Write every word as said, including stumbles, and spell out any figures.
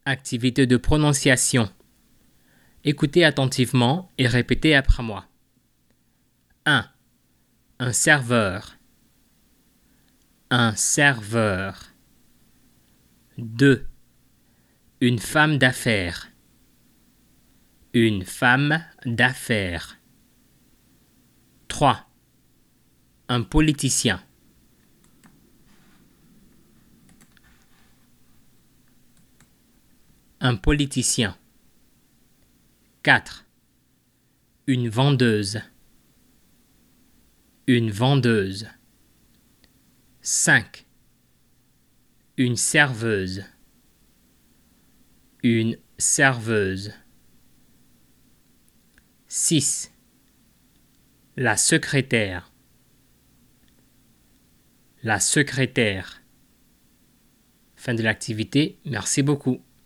Activité de prononciation. Écoutez attentivement et répétez après moi. un. Un serveur. Un serveur. deux. Une femme d'affaires. Une femme d'affaires. trois. Un politicien. Un politicien. quatre. Une vendeuse. Une vendeuse. cinq. Une serveuse. Une serveuse. six. La secrétaire. La secrétaire. Fin de l'activité. Merci beaucoup.